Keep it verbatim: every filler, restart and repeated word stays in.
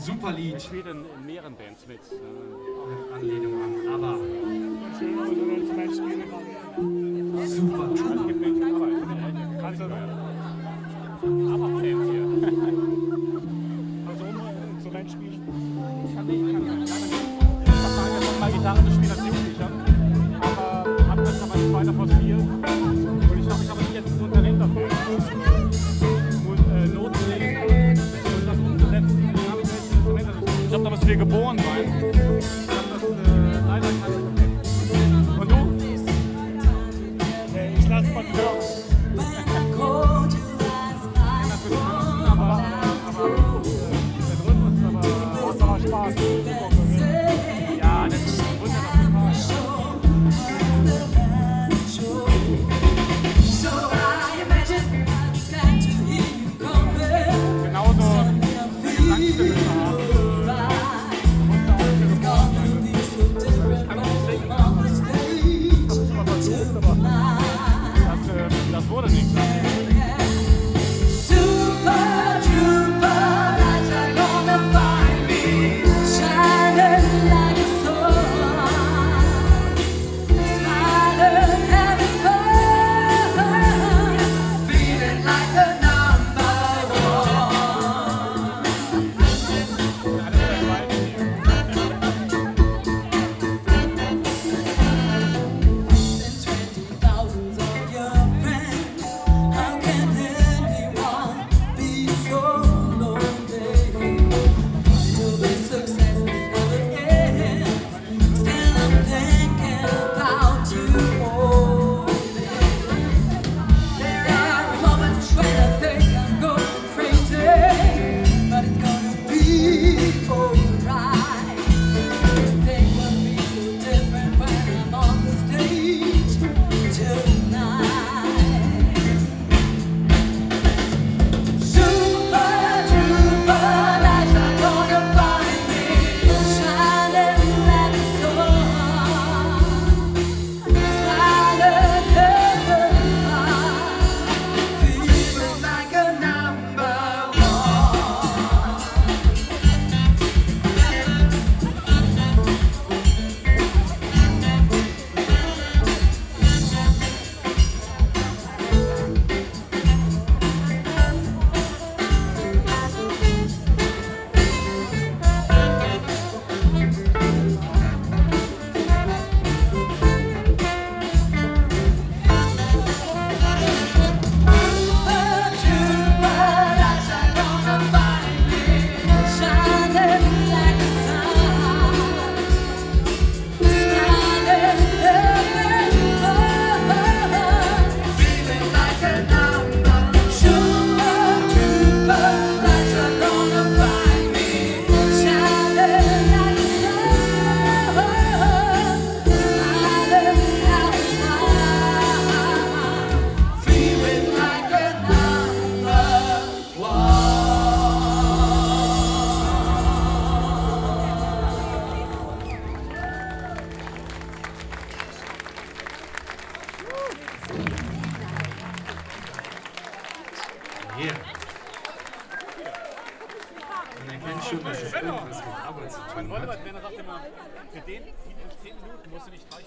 Super Lied. Er spielt in, in mehreren Bands mit. Auch in Anlehnung an ABBA. Super Es Typ. gibt Menschen, aber kannst du ABBA-Fans hier. Also um ein Instrument spielen. Ich kann nicht, ich kann leider nicht. Ich habe angefangen, mal Gitarre zu spielen als Jugendlicher. Aber habe das aber nicht weiter forciert. Und ich glaube, ich habe nicht jetzt so ein Talent dafür. Muss äh, Noten legen und das umzusetzen. Ich habe nicht Instrumente. Ich glaube, da musst wir geboren sein. Ich habe das äh, leider nicht. Und du? Ich lasse mal hören. Spaß. Ja, das ist wunderbar. Genauso Gesangstimme zu haben. Und auch für geboren sein. Ich kann nicht singen. Ich habe es schon mal versucht, aber das, äh, das wurde nichts. Yeah. Und er kennt schon, dass es irgendwas mit Arbeit zu tun Mein hat. Volleyball-Trainer sagt immer, für den in zehn Minuten musst du nicht drei